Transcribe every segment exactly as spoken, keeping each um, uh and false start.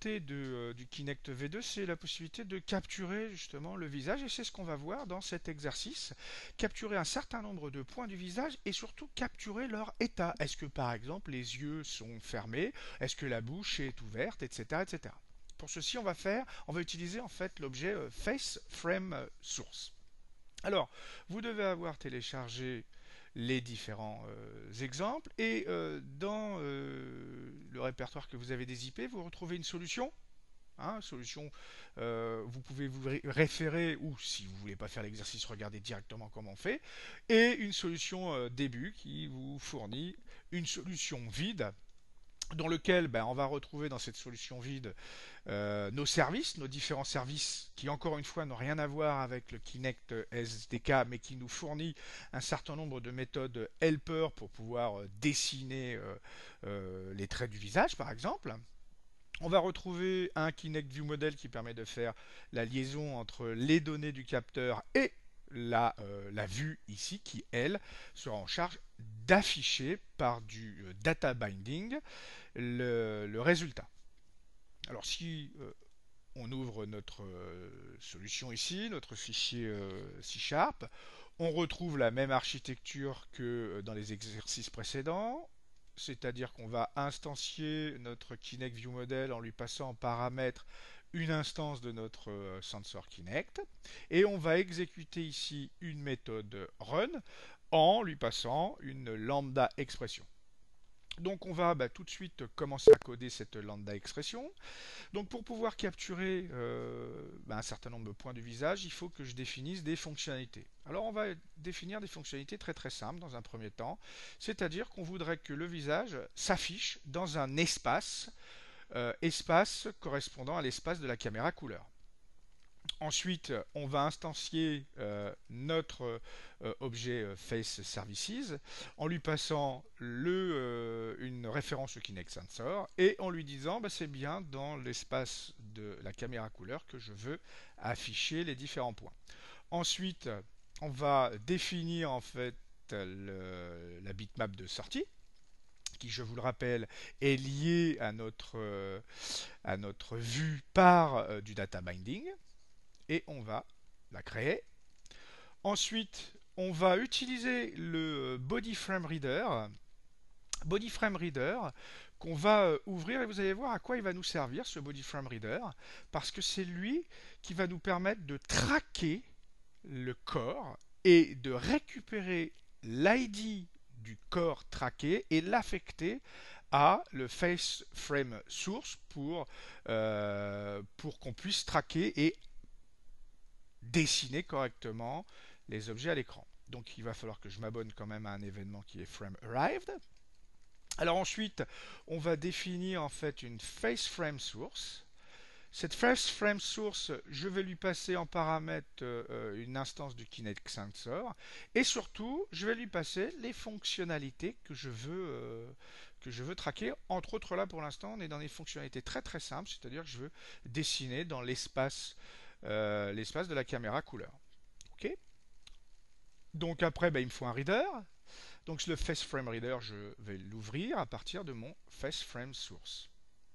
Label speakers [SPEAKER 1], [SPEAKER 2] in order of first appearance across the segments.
[SPEAKER 1] beauté de, euh, du Kinect V deux, c'est la possibilité de capturer justement le visage, et c'est ce qu'on va voir dans cet exercice. Capturer un certain nombre de points du visage et surtout capturer leur état. Est-ce que par exemple les yeux sont fermés? Est-ce que la bouche est ouverte, et cetera, et cetera. Pour ceci, on va faire, on va utiliser en fait l'objet euh, Face Frame Source. Alors, vous devez avoir téléchargé les différents euh, exemples, et euh, dans euh, le répertoire que vous avez des I P, vous retrouvez une solution. Hein, solution, euh, vous pouvez vous ré référer, ou si vous ne voulez pas faire l'exercice, regardez directement comment on fait, et une solution euh, début qui vous fournit une solution vide dans lequel ben, on va retrouver dans cette solution vide euh, nos services, nos différents services qui encore une fois n'ont rien à voir avec le Kinect S D K, mais qui nous fournit un certain nombre de méthodes helper pour pouvoir euh, dessiner euh, euh, les traits du visage par exemple. On va retrouver un Kinect View Model qui permet de faire la liaison entre les données du capteur et la, euh, la vue ici qui, elle, sera en charge d'afficher par du euh, data binding le, le résultat. Alors si euh, on ouvre notre euh, solution ici, notre fichier euh, C Sharp, on retrouve la même architecture que dans les exercices précédents, c'est-à-dire qu'on va instancier notre Kinect View Model en lui passant en paramètre une instance de notre euh, sensor Kinect, et on va exécuter ici une méthode run en lui passant une lambda expression. Donc on va bah, tout de suite commencer à coder cette lambda expression. Donc pour pouvoir capturer euh, bah, un certain nombre de points du visage, il faut que je définisse des fonctionnalités. Alors on va définir des fonctionnalités très très simples dans un premier temps, c'est-à-dire qu'on voudrait que le visage s'affiche dans un espace, euh, espace correspondant à l'espace de la caméra couleur. Ensuite, on va instancier euh, notre euh, objet euh, Face Services en lui passant le, euh, une référence au Kinect Sensor et en lui disant bah, c'est bien dans l'espace de la caméra couleur que je veux afficher les différents points. Ensuite, on va définir en fait le, la bitmap de sortie qui, je vous le rappelle, est liée à notre, euh, à notre vue par euh, du data binding. Et on va la créer. Ensuite, on va utiliser le Body Frame Reader. Body Frame Reader qu'on va ouvrir et vous allez voir à quoi il va nous servir ce Body Frame Reader parce que c'est lui qui va nous permettre de traquer le corps et de récupérer l'I D du corps traqué et l'affecter à le Face Frame Source pour, euh, pour qu'on puisse traquer et dessiner correctement les objets à l'écran. Donc il va falloir que je m'abonne quand même à un événement qui est Frame Arrived. Alors ensuite, on va définir en fait une Face Frame Source. Cette Face Frame Source, je vais lui passer en paramètre euh, une instance du Kinect Sensor et surtout, je vais lui passer les fonctionnalités que je veux euh, que je veux traquer. Entre autres, là pour l'instant, on est dans des fonctionnalités très très simples, c'est-à-dire que je veux dessiner dans l'espace Euh, l'espace de la caméra couleur. Ok. Donc après, bah, il me faut un reader. Donc le Face Frame Reader, je vais l'ouvrir à partir de mon Face Frame Source.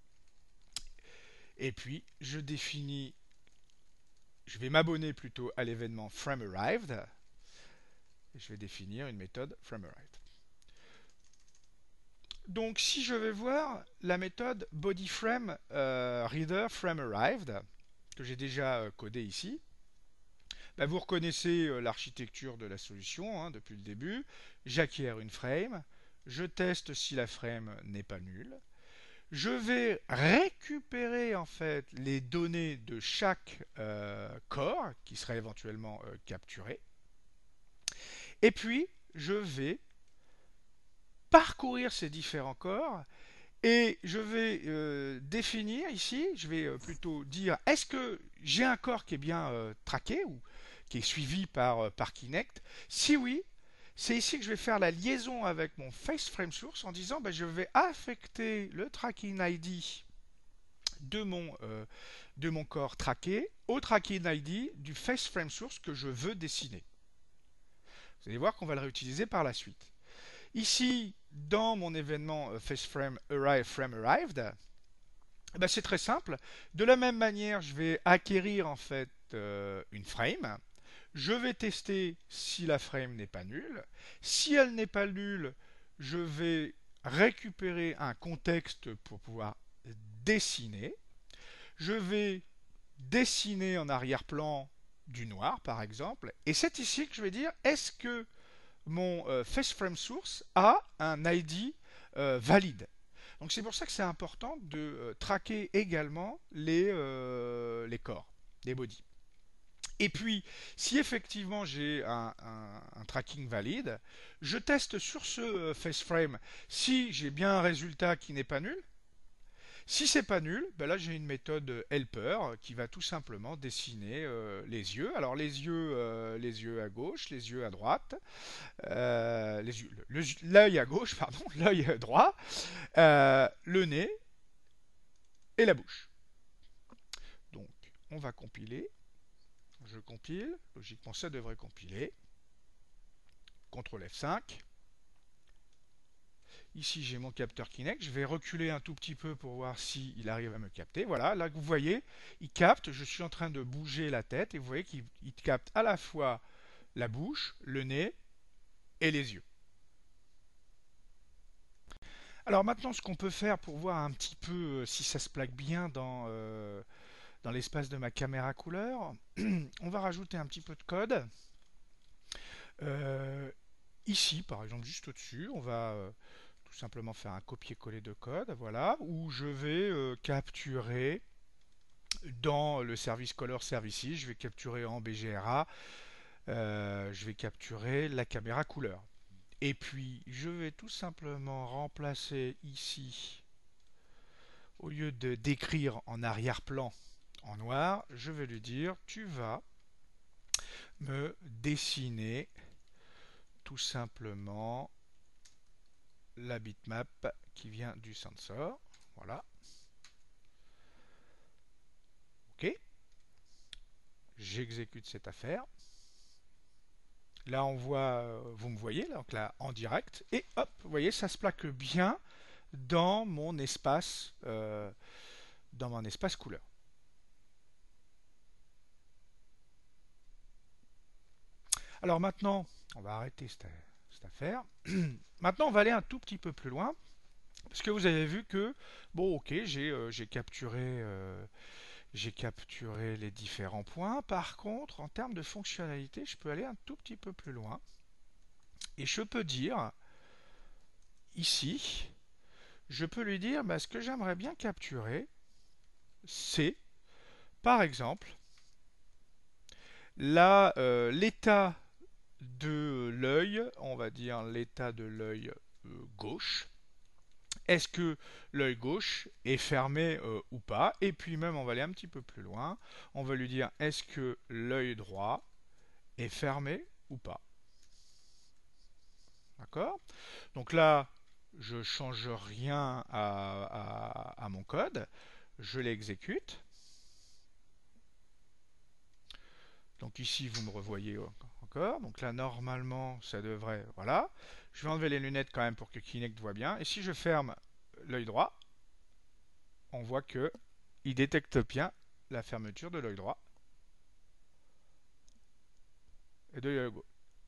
[SPEAKER 1] Et puis, je définis, je vais m'abonner plutôt à l'événement Frame Arrived. Et je vais définir une méthode Frame Arrived. Donc si je vais voir la méthode Body Frame euh, Reader Frame Arrived, que j'ai déjà euh, codé ici, ben vous reconnaissez euh, l'architecture de la solution hein, depuis le début. J'acquiers une frame, je teste si la frame n'est pas nulle. Je vais récupérer en fait les données de chaque euh, corps qui serait éventuellement euh, capturé. Et puis, je vais parcourir ces différents corps et je vais euh, définir ici, je vais euh, plutôt dire est-ce que j'ai un corps qui est bien euh, traqué ou qui est suivi par, euh, par Kinect. Si oui, c'est ici que je vais faire la liaison avec mon Face Frame Source en disant ben, je vais affecter le tracking I D de mon, euh, de mon corps traqué au tracking I D du Face Frame Source que je veux dessiner. Vous allez voir qu'on va le réutiliser par la suite. Ici, dans mon événement FaceFrame Arrive Frame Arrived, Eh ben, c'est très simple. De la même manière, je vais acquérir en fait euh, une frame. Je vais tester si la frame n'est pas nulle. Si elle n'est pas nulle, je vais récupérer un contexte pour pouvoir dessiner. Je vais dessiner en arrière-plan du noir, par exemple. Et c'est ici que je vais dire, est-ce que mon euh, FaceFrame source a un I D euh, valide. Donc c'est pour ça que c'est important de euh, traquer également les, euh, les corps, les bodies. Et puis, si effectivement j'ai un, un, un tracking valide, je teste sur ce euh, FaceFrame si j'ai bien un résultat qui n'est pas nul. Si c'est pas nul, ben là j'ai une méthode helper qui va tout simplement dessiner euh, les yeux. Alors les yeux, euh, les yeux à gauche, les yeux à droite, euh, les yeux- le- l'œil à gauche, pardon, l'œil droit, euh, le nez et la bouche. Donc on va compiler. Je compile. Logiquement ça devrait compiler. contrôle F cinq. Ici, j'ai mon capteur Kinect. Je vais reculer un tout petit peu pour voir s'il arrive à me capter. Voilà, là, vous voyez, il capte. Je suis en train de bouger la tête et vous voyez qu'il capte à la fois la bouche, le nez et les yeux. Alors maintenant, ce qu'on peut faire pour voir un petit peu euh, si ça se plaque bien dans, euh, dans l'espace de ma caméra couleur, on va rajouter un petit peu de code. Euh, ici, par exemple, juste au-dessus, on va euh, tout simplement faire un copier-coller de code, voilà, où je vais euh, capturer dans le service Color Services, je vais capturer en B G R A, euh, je vais capturer la caméra couleur. Et puis, je vais tout simplement remplacer ici, au lieu de d'écrire en arrière-plan en noir, je vais lui dire, tu vas me dessiner tout simplement la bitmap qui vient du sensor. Voilà. OK. J'exécute cette affaire. Là, on voit, vous me voyez, donc là, en direct. Et hop, vous voyez, ça se plaque bien dans mon espace, euh, dans mon espace couleur. Alors maintenant, on va arrêter cette, cette affaire. Maintenant, on va aller un tout petit peu plus loin. Parce que vous avez vu que, bon, ok, j'ai euh, capturé, euh, j'ai capturé les différents points. Par contre, en termes de fonctionnalité, je peux aller un tout petit peu plus loin. Et je peux dire, ici, je peux lui dire, bah, ce que j'aimerais bien capturer, c'est, par exemple, là, euh, l'état de l'œil, on va dire l'état de l'œil euh, gauche. Est-ce que l'œil gauche est fermé euh, ou pas? Et puis même, on va aller un petit peu plus loin. On va lui dire, est-ce que l'œil droit est fermé ou pas? D'accord? Donc là, je change rien à, à, à mon code. Je l'exécute. Donc ici, vous me revoyez encore. Donc là, normalement, ça devrait... Voilà. Je vais enlever les lunettes quand même pour que Kinect voit bien. Et si je ferme l'œil droit, on voit que il détecte bien la fermeture de l'œil droit et de l'œil gauche.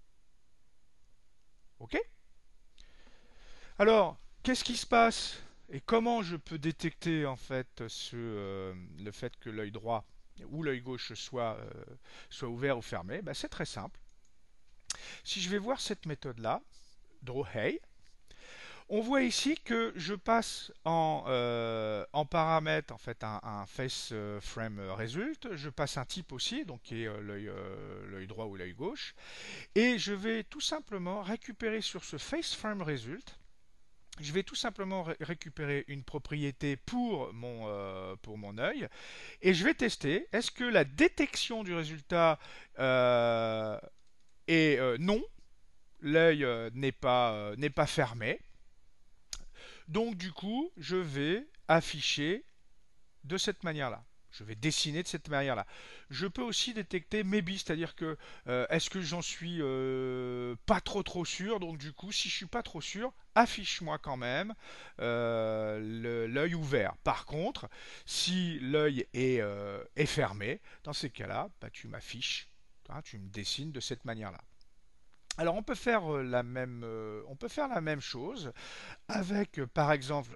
[SPEAKER 1] OK? Alors, qu'est-ce qui se passe et comment je peux détecter en fait ce, euh, le fait que l'œil droit ou l'œil gauche soit, euh, soit ouvert ou fermé? Ben, c'est très simple. Si je vais voir cette méthode-là, drawHey, on voit ici que je passe en, euh, en paramètre en fait un, un face frame result. Je passe un type aussi, donc qui est euh, l'œil euh, droit ou l'œil gauche, et je vais tout simplement récupérer sur ce face frame result. Je vais tout simplement ré récupérer une propriété pour mon, euh, pour mon œil et je vais tester est-ce que la détection du résultat euh, est euh, non, l'œil euh, n'est pas, euh, n'est pas fermé. Donc du coup, je vais afficher de cette manière-là. Je vais dessiner de cette manière-là. Je peux aussi détecter maybe, c'est-à-dire que euh, est-ce que j'en suis euh, pas trop trop sûr. Donc du coup, si je suis pas trop sûr, affiche-moi quand même euh, l'œil ouvert. Par contre, si l'œil est, euh, est fermé, dans ces cas-là, bah, tu m'affiches, hein, tu me dessines de cette manière-là. Alors on peut faire euh, la même, euh, on peut faire la même chose avec, euh, par exemple,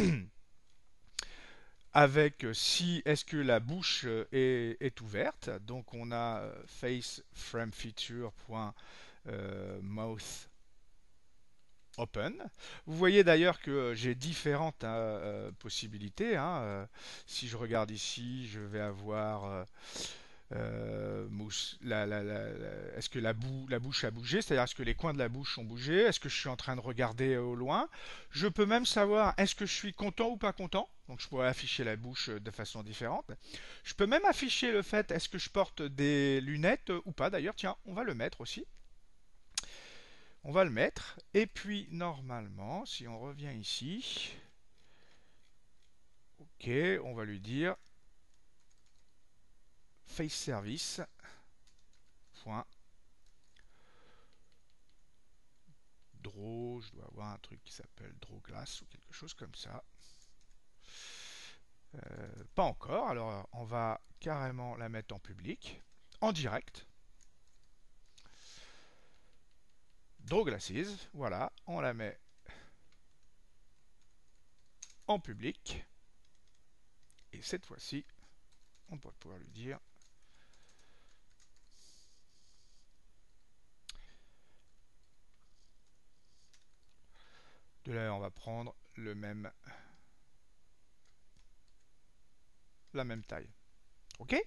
[SPEAKER 1] avec euh, si est-ce que la bouche euh, est, est ouverte. Donc on a euh, face frame feature point, euh, mouth open. Vous voyez d'ailleurs que euh, j'ai différentes hein, euh, possibilités. Hein. Euh, si je regarde ici, je vais avoir euh, euh, mousse, la, la, la, la- est-ce que la, bou- la bouche a bougé, c'est-à-dire est-ce que les coins de la bouche ont bougé, est-ce que je suis en train de regarder au loin. Je peux même savoir est-ce que je suis content ou pas content, donc je pourrais afficher la bouche de façon différente. Je peux même afficher le fait est-ce que je porte des lunettes ou pas, d'ailleurs tiens, on va le mettre aussi. On va le mettre, et puis normalement, si on revient ici, ok, on va lui dire face service. Point. Draw, je dois avoir un truc qui s'appelle Draw Glass ou quelque chose comme ça. Euh, pas encore, alors on va carrément la mettre en public, en direct. Draw Glasses, voilà, on la met en public. Et cette fois-ci, on doit pouvoir lui dire de là on va prendre le même la même taille. Ok?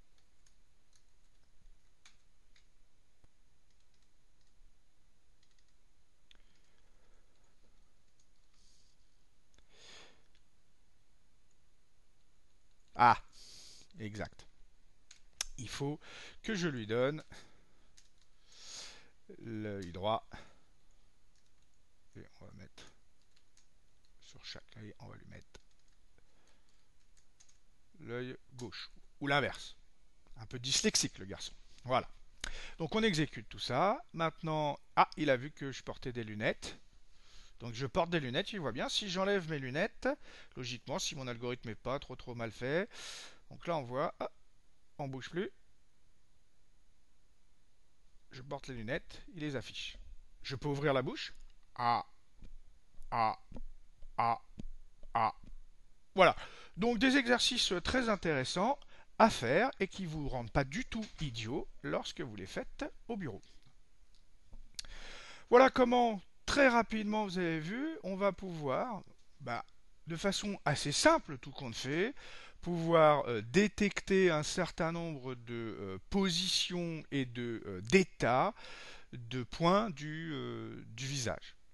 [SPEAKER 1] Ah, exact. Il faut que je lui donne l'œil droit. Et on va mettre sur chaque œil, on va lui mettre l'œil gauche. Ou l'inverse. Un peu dyslexique le garçon. Voilà. Donc on exécute tout ça. Maintenant, ah, il a vu que je portais des lunettes. Donc je porte des lunettes, il voit bien. Si j'enlève mes lunettes, logiquement, si mon algorithme n'est pas trop trop mal fait, donc là on voit, ah, on bouge plus. Je porte les lunettes, il les affiche. Je peux ouvrir la bouche. Ah, ah, ah, ah. Voilà. Donc des exercices très intéressants à faire et qui ne vous rendent pas du tout idiot lorsque vous les faites au bureau. Voilà comment, très rapidement, vous avez vu, on va pouvoir, bah, de façon assez simple, tout compte fait, pouvoir euh, détecter un certain nombre de euh, positions et de euh, d'états de points du, euh, du visage.